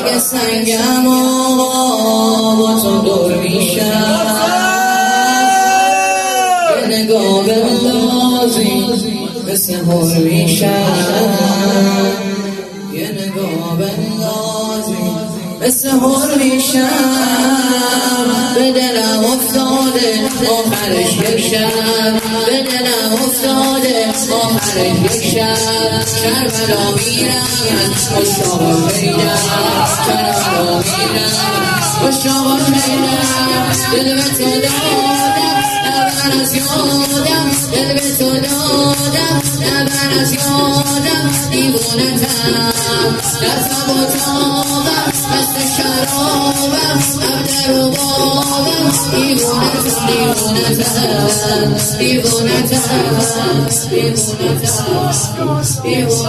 اگه سنگم آقا با تو دور میشم، یه نگاه بندازی مثل هر میشم، یه نگاه بندازی مثل هر میشم. به دلم افتاده آخرش یک شب، به دلم افتاده آخرش یک شب. کربلا میرم مشتاق پیدم، کربلا میرم مشتاق پیدم. دل به تو دادم نبر از یادم، دل به تو دادم نبر از یادم. دیوونتم در تب و تابم، مست شرابم عبد ربابم. دیوونتم دیوونتم دیوونتم دیوونتم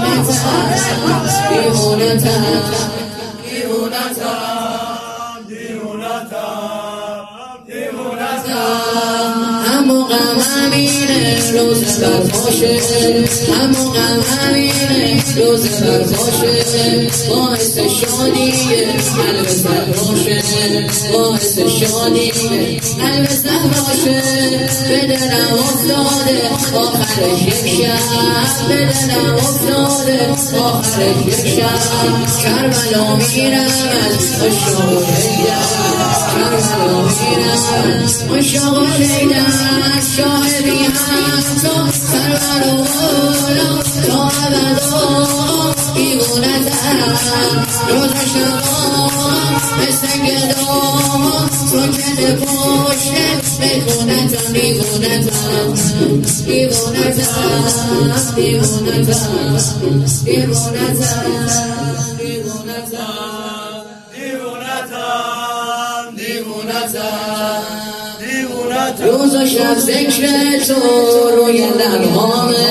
همو غم همینه روز برپاشه، همو غم همینه روز برپاشه. باعث شادیه قلب سرباشه، باعث شادیه قلب سرباشه. به دلم افتاده آخرش یک شب، به دلم افتاده آخرش یک شب. کربلا میرم از مشتاق پیدم، کربلا میرم مشتاق پیدم. شاهدی هم تو سرور و بالا تا ابد آقا. دیوونتم روز شبام مثل گداها، سکته پشته میخونتم. دیوونتم دیوونتم دیوونتم دیوونتم. روز و شب ذکر تو روی لبهامه،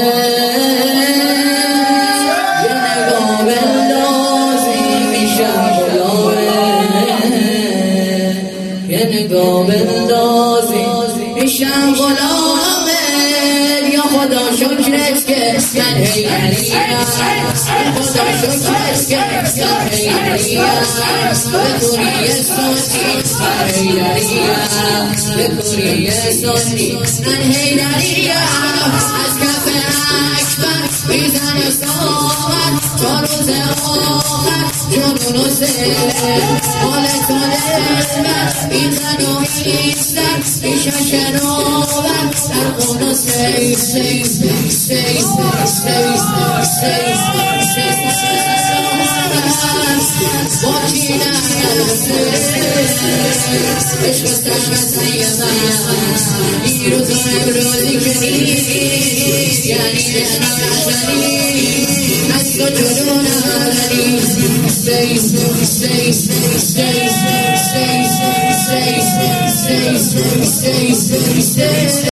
یه نگاه بندازی میشم غلامه، یه نگاه بندازی میشم غلامه. یا خدا شکرت که من حیدریم، خدا شکرت که من حیدریم. به کوری سنی من حیدریم، به کوری سنی من حیدریم. از کف اکبر میزن ساغر تا روز آخر جنون و سهر. حال تو دلبر میزن و میزن میشه شناور در خون و سیف سیف سیف سیف سیف با کی نرسه عشق تشخصی من. دیروز و امروزی که نیست یعنی عشق مشتری از تو جلو نداری. سیف سیف سیف سیف سیف سیف سیف سیف